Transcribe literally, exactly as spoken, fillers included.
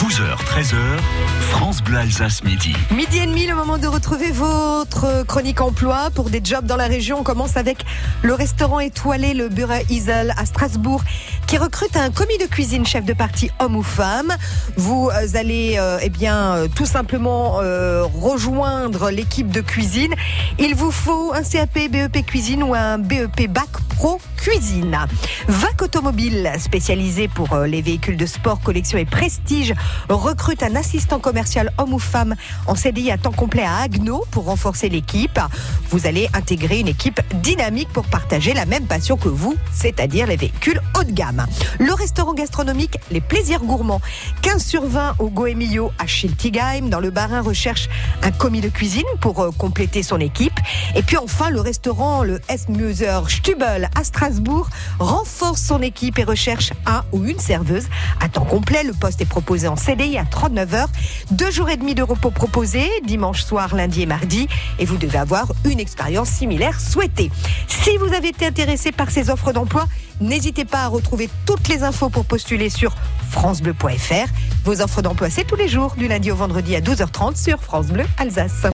douze heures, treize heures, France Bleu Alsace Midi. Midi et demi, le moment de retrouver votre chronique emploi pour des jobs dans la région. On commence avec le restaurant étoilé, le Bureau Isel à Strasbourg, qui recrute un commis de cuisine, chef de partie homme ou femme. Vous allez euh, eh bien, euh, tout simplement euh, rejoindre l'équipe de cuisine. Il vous faut un C A P, B E P cuisine ou un B E P bac pro cuisine. V A C Automobile, spécialisé pour euh, les véhicules de sport, collection et prestige, recrute un assistant commercial homme ou femme en C D I à temps complet à Haguenau pour renforcer l'équipe. Vous allez intégrer une équipe dynamique pour partager la même passion que vous, c'est-à-dire les véhicules haut de gamme. Le restaurant gastronomique Les Plaisirs Gourmands, quinze sur vingt au Goemio à Schiltigheim, dans le Bas-Rhin, recherche un commis de cuisine pour euh, compléter son équipe. Et puis enfin, le restaurant le S-Muser Stubel à Strasbourg renforce son équipe et recherche un ou une serveuse à temps complet. Le poste est proposé en C D I à trente-neuf heures, deux jours et demi de repos proposés, dimanche soir, lundi et mardi, et vous devez avoir une expérience similaire souhaitée. Si vous avez été intéressé par ces offres d'emploi, n'hésitez pas à retrouver toutes les infos pour postuler sur francebleu point f r. Vos offres d'emploi, c'est tous les jours, du lundi au vendredi à douze heures trente sur France Bleu Alsace.